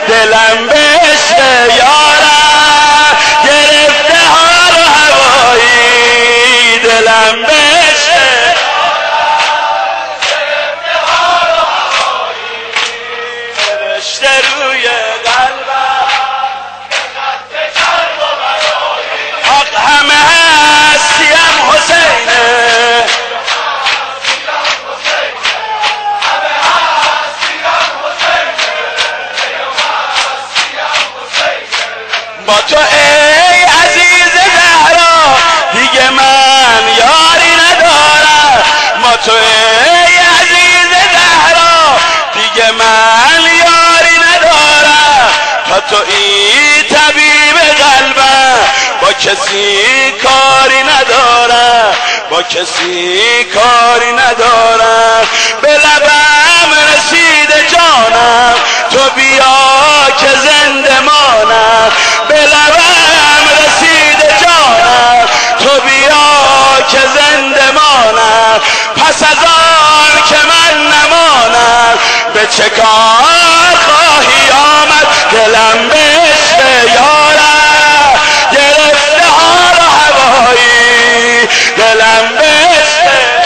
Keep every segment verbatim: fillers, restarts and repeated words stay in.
دلم بشه یارم گرفته حال و هوایی دلم بشه نوشته روی قلبم حق همه هستیم حسینه با تو ای عزیز زهرا دیگه من یاری ندارم با تو ای عزیز زهرا دیگه من یاری ندارم تا تو این طبیب قلبم با کسی کاری ندارم با کسی کاری ندارم به لبم رسیده جانم تو بیا که زنده مانم به لبم رسیده جانم تو بیا که زنده مانم پس از آن که من نمانم به چه کار خواهی آمد دلم بشه یارم گرفته حال و هوایی دلم بشه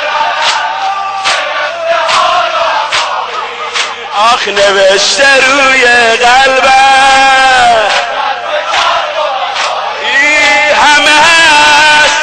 آخ نوشته روی قلبم ای همه هست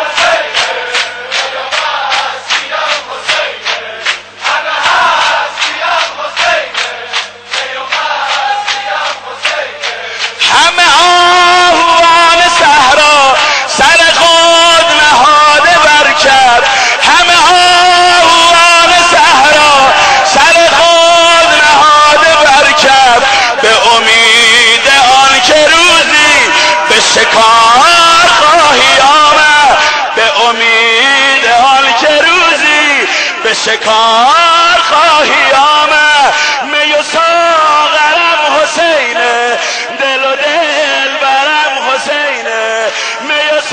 همه آهوان صحرا سر خود نهاده بر کرد همه آهوان صحرا سر خود نهاده بر کرد به امید آن که روزی به شکار خواهی آمد به امید آن که روزی به شکار خواهی آمد می و ساغرم حسینه دل و دل برم حسینه می و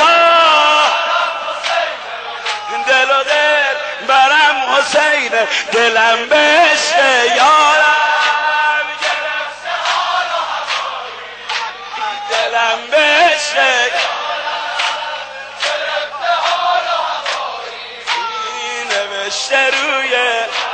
دل و دل برم حسینه دلم بشه یارم گرفته حال و هوایی دلم بشه گرفته حال و هوایی نوشته روی